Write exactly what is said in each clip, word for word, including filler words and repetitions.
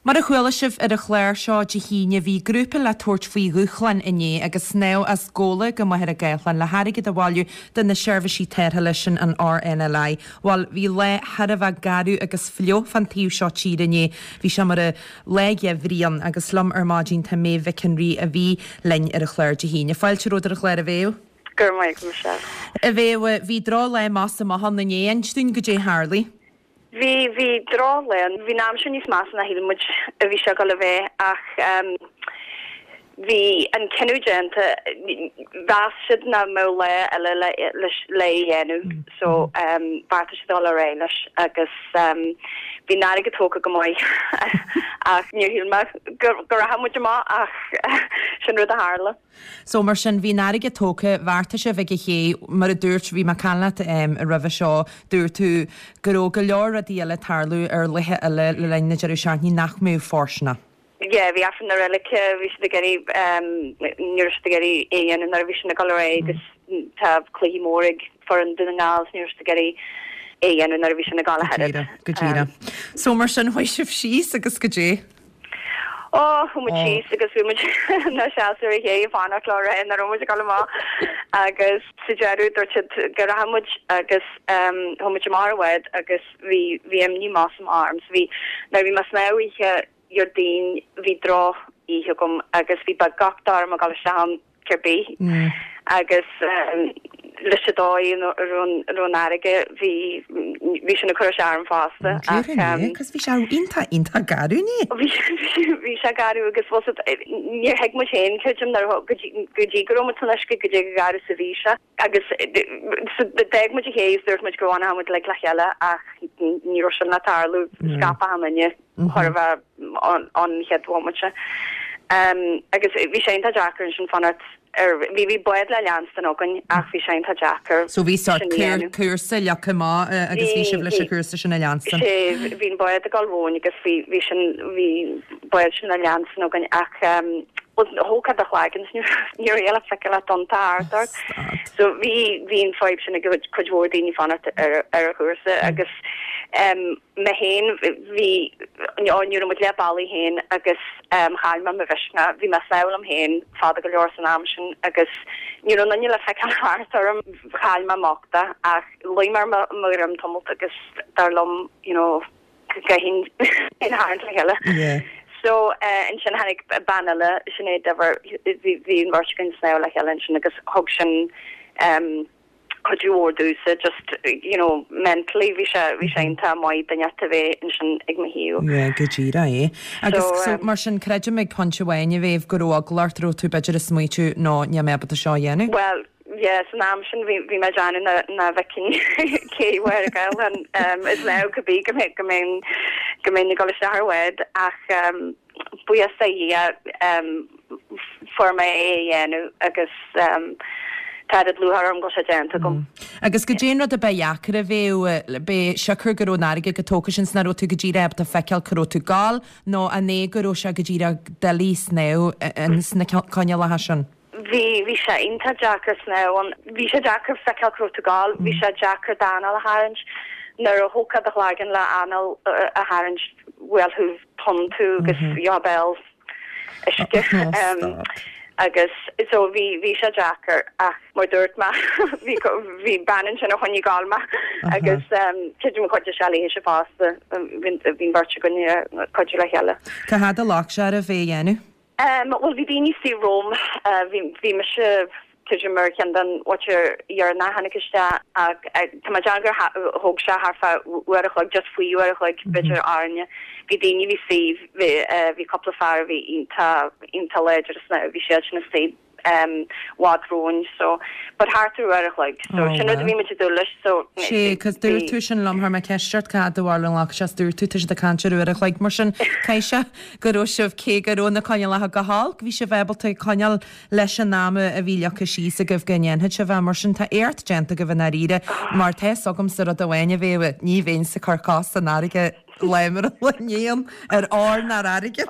Mar a chuile sibh ar a chléir seo de híine bhí grúpa le tuairt faoi ruchlan inné agus snéo as ggóla go maithir a gaichlan le harigid a bháilú den na seirbhísí téthe lei sin an R N L I. Bhil bhí le hadh a garú agus flió fan tíú seo tíad inné, bhí se mar a leige bhríon agus slum ar mádín tá mé bhicin rí a bhí lein ar a chléir de híine. Fáilte rud ar a chléir a bhéh? Gur maiid go se. A bhéh bhí drá le más a hanna éon stún go dé Harley. Vi vi dra len vi nam sin nís mas na hidmuid a vi se go le bheith ach um, vi an kenugent vas na mo le le le le enu so um bar dollar réiles agus um vi na go tóca go mai ach ní hi ma gur ha mu ma ach sin ru a hále. So mar sin bhí náige tóca bharta se bheith ché mar a dúirt bhí mar canla um, a rah seo dúir tú goró go leor a díala tarlú ar lethe eile le lenne deú seaní nach mú fórsna. Yeah, vi afn na relic vi de geri um nu de geri éan an vi na gal agus tab clí morig for an dun gáls nu de geri éan an vi na gal he. Gotíra. So mar sin hoisih síos agus go dé. Oh, hu cheese agus vi na se hé fanna chlóra en ar mu gal ma agus sijarú gur hamu agus um hu marwed agus vi vi am ní mas arms vi na vi mas na ihe Jordien vi dra i gom agus vi bad gachtar ma gal ham kerbé agus ledói run runige vi vi sin chu arm faste cos vi se inta inta garúni vi se garú agus was ní heg mar hen chum na godí go tanske go gar sa ví agus de mu hééis dúirt mu go ha le lechelle ach ní na tarlú skapa hamnne chor an headwomatse agus vi sé a Jackar sin fanart er vi vi buid le leanstan ogan ach vi sé a Jackar. So vi start cursa lecha má agus vi se le se cursa sin a leanstan. sé vín buid a galróin agus vi vi vi buid sin a leanstan ogan ach hóca a chhlagens nu eile fe le dontar so vi vín foib sin a go chudhórdíní fanart ar a chusa agus Um, me hen vi nu moet le ballí hen agus um, haim am me vina vi me saoil am hen fa go leor an amsin agus nu an le fe harm chaim ma machta ach loimar mar am tomult agus dar lom you know ga hin in haar le helle. So en sin hannig banile sin é dever vi margin saoil le helle sin agus hog sin um could you or do so just you know mentally vi vi ta mai den ve in sin igmahiú. Yeah, gotíra é. Agus so mar sin creide me conchahain bhéh go aglartró tú beidir a smuitiú ná ne me a seohénu? Well, yes, an am sin vi me an na na vekin céhar gail an um is le go bí go me go mé go mé go seharwed ach um bu sa um for me éhénu agus um Tad luhar am go sé genta gom. Agus go déanrad a beheachar a bhéh be secur goró náige go tóca sin snaró tú go ddíra a feiceal coró tú gáil nó a né goró se go ddíra delís nó sna coine le hasan. Vi vi se inta Jackar sná an vi se Jackar feiceal coró tú gáil, vi se Jackar dána a harange nar a hóca a chlágan le anal a harange well hu pon tú gus jobels agus so vi vi se Jackar ach mar dúirt ma vi vi banan sin a chonne galma agus ti ko se se fásta vín bar gonne ko le helle. Tá had a lach se a bhéhénu? Um well vi déní si Rome vi vi me se tumer an den wat ar na hannigiste ag tá jagar hoog se harfa uach just fo uach bitter aine vi déni vi save vi vi couple far vi inta inta ledger na vi sé na sé um wadroin so but hard to uach like so sin vi me do list so sé cos dú tú sin lom har me ceart ca dohar lech se dú tú de canir uach like mar sin caiise goró sih cé goró na coine le go hall hí se bhebalta coineal leis an náme a bhílecha sí a goh gnéhe se bheith mar sin tá éirt genta go bhna ide mar te agam sa a dohaine bhéh ní bhéin sa carcá san náige leimar leníon ar á na aige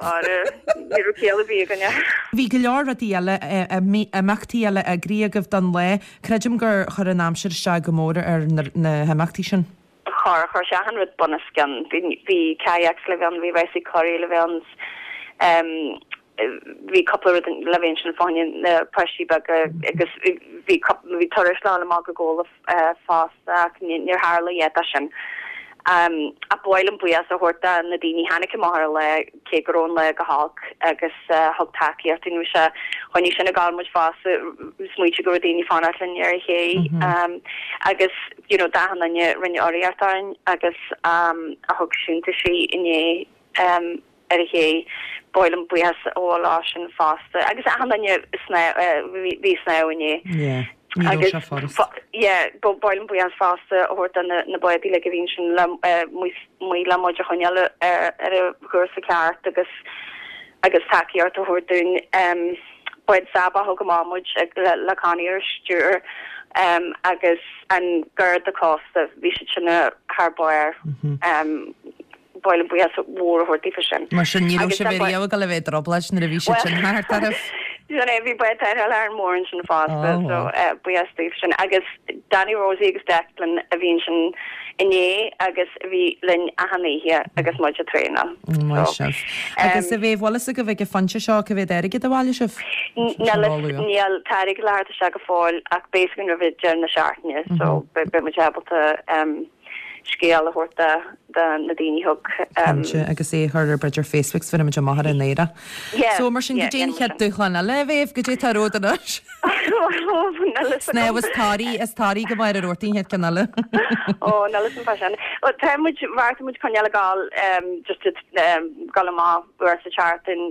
Bhí go leor a díile amachtaíile a gríagah don le, creidim gur chur an amsir se go móra ar na haachtaí sin? car chu se an rud bonascan hí kayaks le bhean hí reisi choí le bheans um hí couple levéin fáin na presí bag agus hí hí turis lá má go ggóla fásta níor hála é sin. Um, a boilm buas a horta na dini hannig mar le ke gron le gehak agus uh, hogtaki tin se honni sin a gal mu fa smuiti go dini fanlin er hé um, agus you know da rinne rinne oriartain agus um, a hogsúnta si inné um, er hé boilm buas ó lá sin fasta agus a hanne sna ví sna inné. Yeah. agus yeah bo boilm buas fasta or dan na boy le gevin mu mu la mo chonjale er er gosa kart agus agus takiart hor dun um boid saba ho mamuj la canier stuur um agus an gerd the cost of visina harboir um boilm buas war hor division mar sin ni se ver gal le drobla na vi har tarf vi bu ar mór sin fá so buístation agus Danny Rosie agus Declan a vín sin inné agus vi lin a hannéhé agus mu a tréna. Agus a bhéh wall a go bheith fanse seo go bhéh aige a bháile sih? Níl tarig leir a se go fáil ach béiscin ra bhid na seaartne so be mu ebalta scéal a horta na daoine thug agus é chuir breidir Facebooks fi me mar an néire. So mar sin go déana chead duchlanna le bhéh go dé taródanas? Sné was táí is táí go bhair a rotíí head canala. Ó na lei fa sin. Tá mu bhar mu chuile gáil just gal má bu a chartin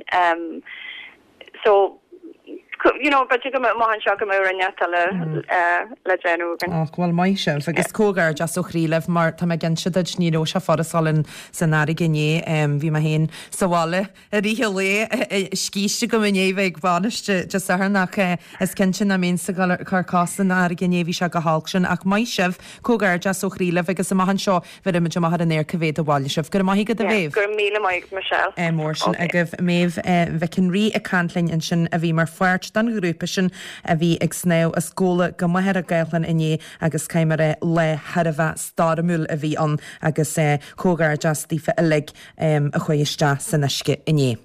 so you know but you go ma shock me le le genúgan. Ach bhil mai se agus cógar just ó chríileh mar tá me gin siad níró se fásalin sannári gné bhí ma héin saháile a ríhe lé scíiste go mnéhheith bháiste just a nach is cin sin na mén sa carcásan a gnéhí se go hálg sin ach mai sibh cógar just ó chríileh agus a mahan seo bheit me mar an éir covéad a bháile sibh gur maihí go a bhéh. Gur míle maiid Michelle. Mór sin agah méh bheitcin rí a canlainn in sin a bhí mar fuirt dan grúpa sin a bhí ag snéh a scóla go maithir a gaillan inné agus caiimara le Harbheith starmúil a bhí an agus cógar just tífa ilig a chuiste san isce inné.